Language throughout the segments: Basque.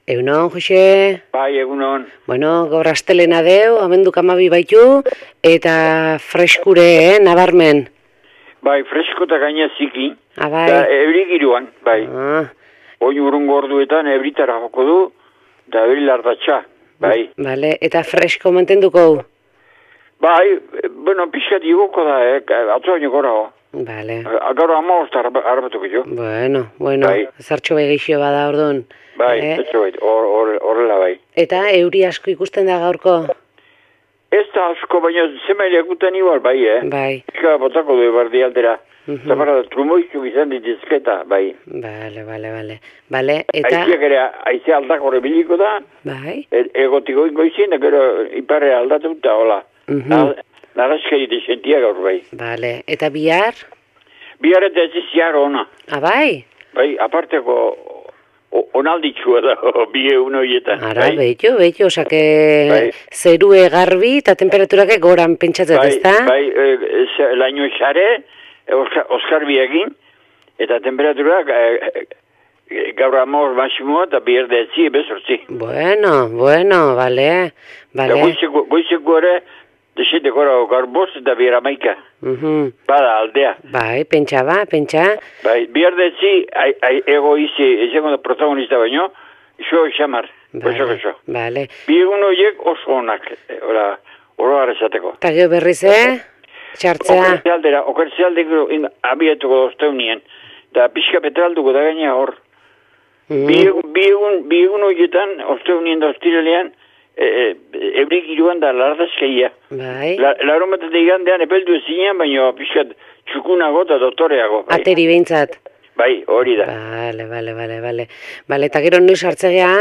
Egunon, Jose? Bai, egunon. Bueno, gaur astelena deu, amenduk 12 baitu, eta freskure, nabarmen. Bai, fresko eta gaina ziki. Bai. Da, ebrigiruan, bai. Ah. Hoi urrungo orduetan ebritara joko du, da ebri lardatxa, bai. Bale, eta fresko mantenduko? Bai, bueno, pixkat igoko da, atzo baino gora ho. Bale. Gaur amaost arbatuko jo. Bueno, Bai. zartxo begeixio bada orduan. Bai, zatxo bai, horrela bai. Eta euri asko ikusten da gaurko? Ez da asko, baina zemaile ikutan igual, bai, Bai. Pika botako du ebardi aldera. Zamara da trumoizuk izan ditizketa, bai. Bale, eta... Aiziak ere, aizia aldako biliko da. Bai. Egotiko ingoizien, da gero ipare aldatuta, hola. Naraskari desentia gaur, bai. Bale, eta bihar? Bihar eta ez ziar ona. Bai? Bai, aparteko onalditxua da, bi egun horietan. Ara, behitu, osake zerue garbi eta temperaturak goran pentsatzet, ez da? Bai, laino esare, oskar biegin, eta temperaturak gaur amor masimoa eta bihar da etzi, bezortzi. Bueno, bale. Goizeko ere, desete gora gaur bost eta bihar amaika. Bada aldea. Bai, pentsa. Bai, bihar da etzi, ego izi, ezengo da protagonista baino, iso xamar. Bale. Bi egun horiek oso onak, oro arrezateko. Eta gero berriz, txartzea? Okertze aldeko abietuko dozteunien, eta pixka petralduko da gaina hor. Bi egun horietan, osteunien da ostirelean, ebrik iruan da lardazkaia. Bai. Laro bat eta igandean epeldu ezinean, baina pixkat txukunago eta doktoreago. Ateri behintzat. Bai, hori da. Bale. Eta gero noiz hartzea,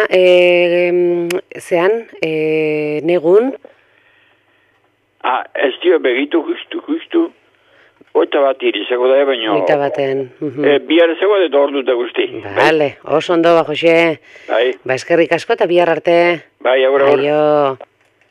negun? Ez dio begitu justu. Oita bat irizeko da, baina... Oita baten. Bihar ezeko eta hor dute guzti. Bale, oso ondo, Jose. Bai. Eskerrik asko eta bihar arte. Bai, agur. Aio.